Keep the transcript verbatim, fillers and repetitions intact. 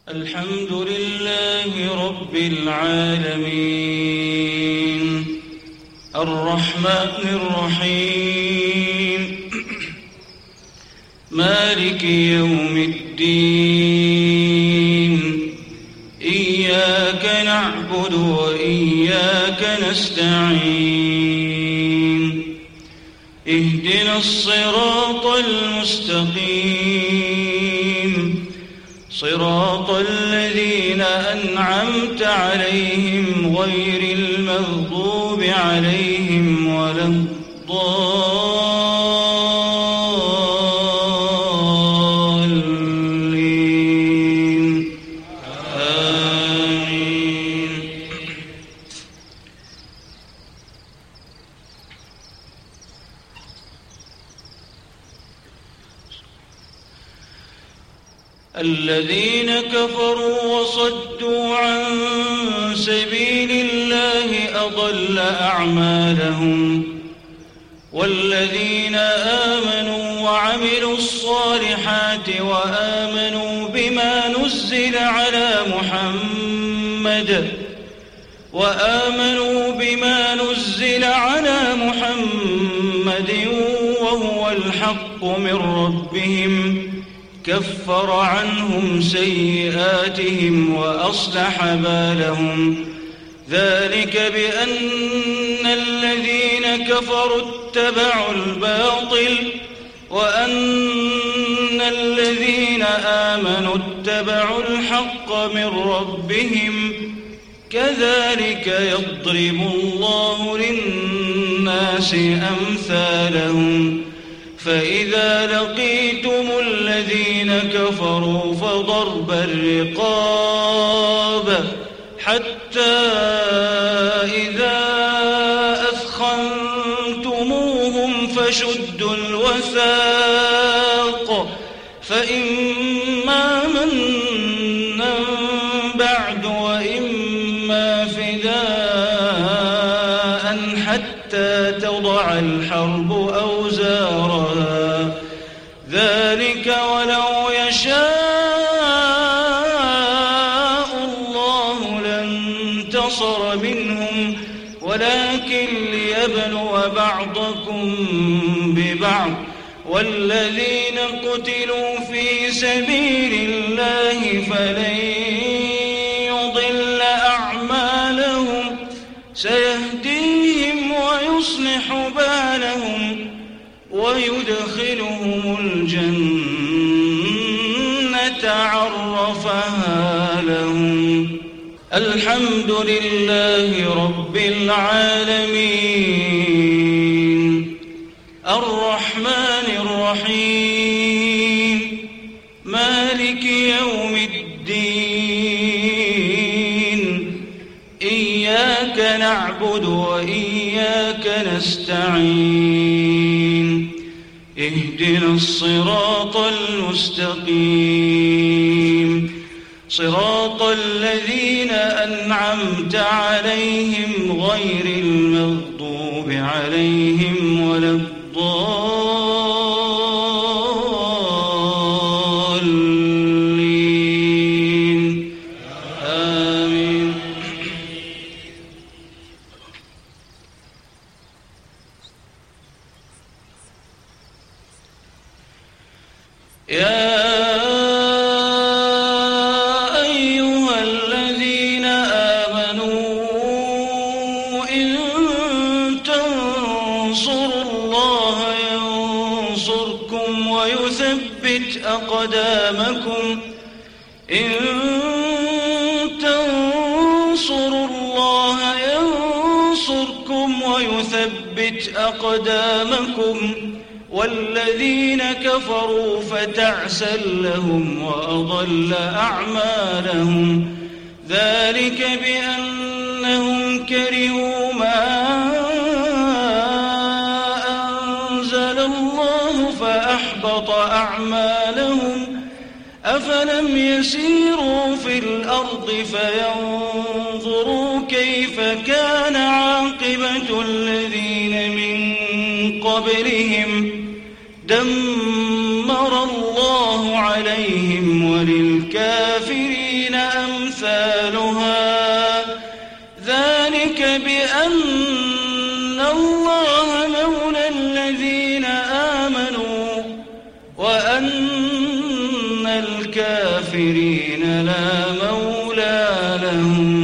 الحمد لله رب العالمين الرحمن الرحيم مالك يوم الدين إياك نعبد وإياك نستعين اهدنا الصراط المستقيم صراط الذين أنعمت عليهم غير المغضوب عليهم ولا الضالين آمين. الذين كفروا وصدوا عن سبيل الله أضل أعمالهم والذين آمنوا وعملوا الصالحات وآمنوا بما نزل على محمد وآمنوا بما نزل على محمد وهو الحق من ربهم كفر عنهم سيئاتهم وأصلح بالهم ذلك بأن الذين كفروا اتبعوا الباطل وأن الذين آمنوا اتبعوا الحق من ربهم كذلك يضرب الله للناس أمثالهم فإذا لقيتم الذين كفروا فضرب الرقاب حتى إذا أثخنتموهم فشدوا الوثاق فإما منا بعد وإما فداء حتى تضع الحرب أوزارها ذلك ولو يشاء الله لانتصر منهم ولكن ليبلو بعضكم ببعض والذين قتلوا في سبيل الله فلن يضل أعمالهم سيهديهم ويصلح بالهم ويدخلهم الجنة عرفها لهم. الحمد لله رب العالمين الرحمن الرحيم مالك يوم الدين إياك نعبد وإياك نستعين اهدنا الصراط المستقيم صراط الذين أنعمت عليهم غير المغضوب عليهم ولا الضالين آمين. يا أيها الذين آمنوا إن تنصروا الله ينصركم ويثبت أقدامكم إن تنصروا الله ينصركم ويثبت أقدامكم والذين كفروا فتعسا لهم وأضل أعمالهم ذلك بأنهم كرهوا ما أنزل الله فأحبط أعمالهم أفلم يسيروا في الأرض فينظروا كيف كان عاقبة الذين من قبلهم دمر الله عليهم وللكافرين أمثالها ذلك بأن الله مولى الذين آمنوا وأن الكافرين لا مولى لهم.